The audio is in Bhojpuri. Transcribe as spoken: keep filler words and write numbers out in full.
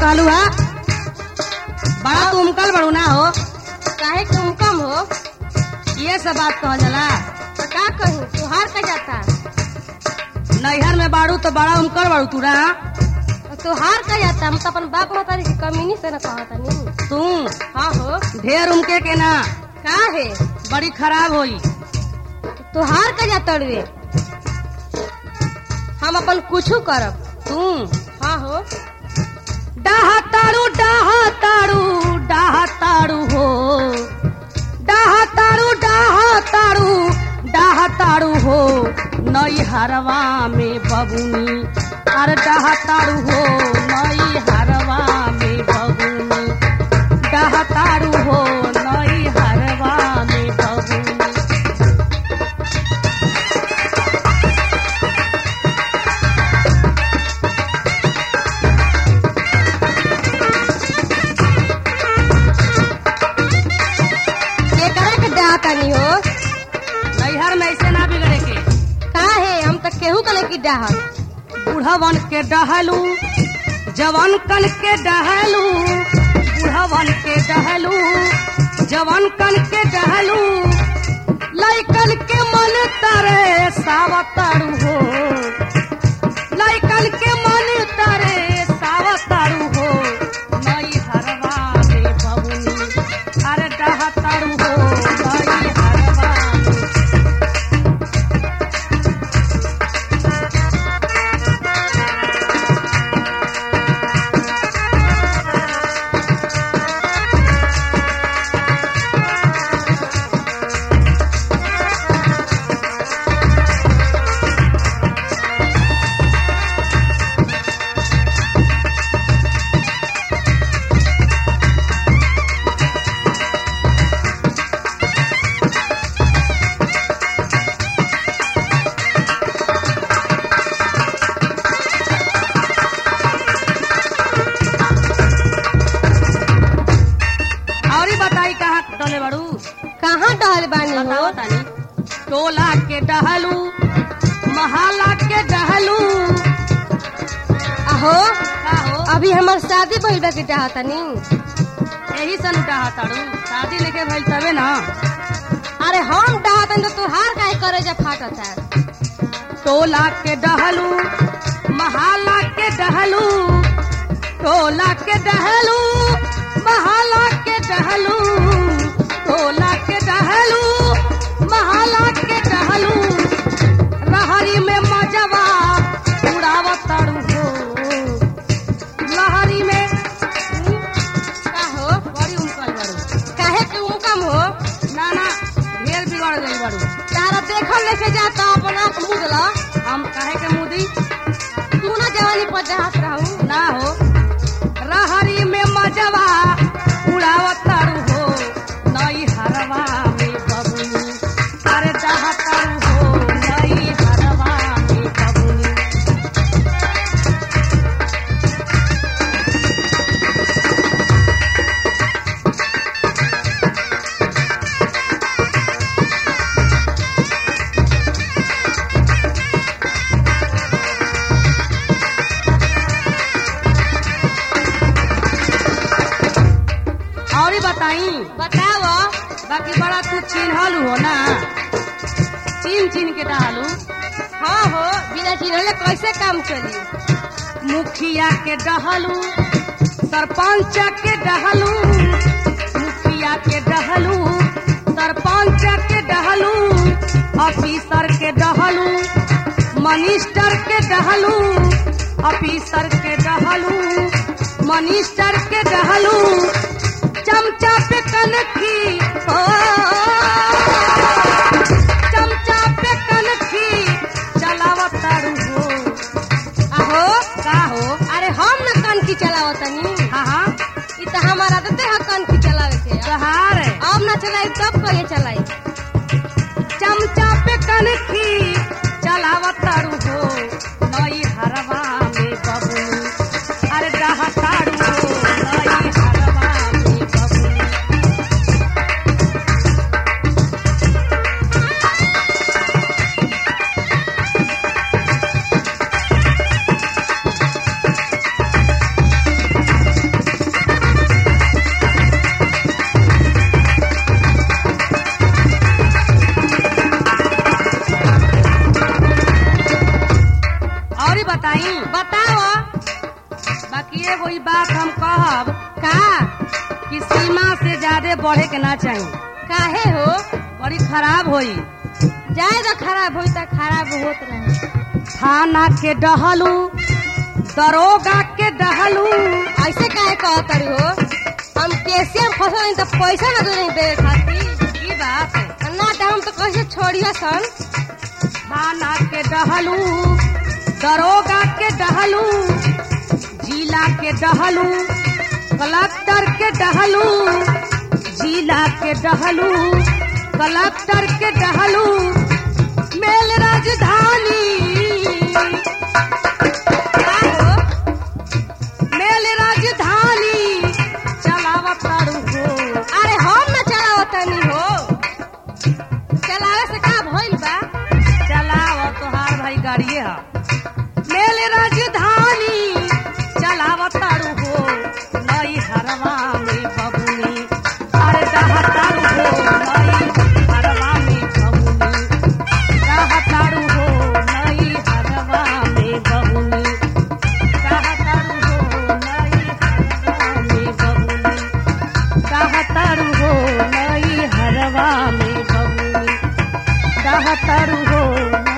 कहलू हा बड़ा तुमकल बड़ू ना हो काहे तुम कम हो? ये सब बात कह जाला। तो का कहूँ तुहार का जाता? नैहर में बाड़ू तो बड़ा उमकल बड़ू तू ना। तुहार का जाता? हम तो अपन बाप महतारी की कमीनी से न कहता नहीं। तू हाँ हो। ढेर उमके के ना का है बड़ी खराब होई। तुहार का जाता रे? हम अपन कुछू करब। तू हाँ हो। डाहा ताड़ू डाहा ताड़ू डाहा ताड़ू हो डाहा ताड़ू डाहा ताड़ू डाहा ताड़ू हो नई हरवा में बबुनी। अरे डाहा ताड़ू हो नई हरवा में बबुनी। डाहा ताड़ू हो नई हरवा में बबुनी। नहीं हो नैहर में ऐसे ना बिगड़े के। का है हम तो केहू कले की डाहल। बूढ़वन के डहलू जवन कन के डहलू बूढ़वन के डहलू जवन कन के डहलू लइकन के मन तरे सावताड़ू हो लइकन के मन तरे सावताड़ू हो नई हरवा में बबुनी। अरे डहताड़ू हो नई हरवा में। डले बड़ू कहाँ डहल बानी हो? टोला के डहलू महाला के डहलू। आहो आहो अभी हमार शादी भइल बा के चाहता नी। यही सन डहाताड़ू शादी लेके भइल तबे ना। अरे हम डहातन तो तुहार काहे करे जा फाटत है। टोला के डहलू महाला के डहलू टोला के डहलू महाला के डहलू टोला के डहलू महाला के डहलू लहरी में मजवा उड़ावताड़ू हो लहरी में। का हो बड़ी उमकल बड़ू। काहे के उमकम हो? ना ना ढेर बिगड़ गई बड़ू। तारा देखल लेके जाता अपन आँख मुदला। हम काहे के मुदी? तू ना जवानी पर जहात रहू ना हो रहरी में मजवा उड़ावताड़ू हो नई हरवा में बबुनी। अरे डहाताड़ू हो नई हरवा में बबुनी। और बताई बताओ। बाकी बड़ा तू चिन्हलू हो ना चिन्ह चिन्ह के डालू। हाँ हो बिना चिन्हले कैसे काम चली? मुखिया के डहलू सरपंच के डहलू मुखिया के डहलू सरपंच के डहलू ऑफिसर के डहलू मिनिस्टर के डहलू ऑफिसर के डहलू मिनिस्टर के डहलू चमचा पे कनखी ओ चमचा पे कनखी चलावताड़ू हो। आहो का हो? अरे हम न कनखी चलावतनी। हाँ हाँ इ त हमारा आदत है कनखी चलावे के। सहार अब न चलाई तब कहिए चलाई। चमचा पे कनखी चलावताड़ू हो नई हरवा में बबुनी। अरे डहाताड़ू हो नई हरवा में बबुनी। पढ़े के ना चाहिए, काहे हो? बड़ी खराब होई। जाए तो खराब होई त खराब होत रहे। थाना के डहलू, दरोगा के डहलू, ऐसे काहे कहत हो? हम कैसे हम फसल नहीं तो पैसा ना दे दे खाती की बात है। ना तो हम तो कैसे छोड़िया सन। थाना के डहलू, दरोगा के डहलू, जिला के डहलू, कलेक्टर के डहलू, जिला के डहलू, कलेक्टर के डहलू, मेल राजधानी, मेल राजधानी चलावत तारू हो। अरे हम ना चलावतनी हो, चलावे से का भइल बा? चलाव तोहार भाई गाड़िए हा। मेल राजधानी चलावत तारू हो, नई हरवा में बबुनी, अरे डहतारू हो नई हरवा में बबुनी, डहतारू हो नई हरवा में बबुनी, डहतारू हो नई हरवा में बबुनी, डहतारू हो नई हरवा में बबुनी, डहतारू हो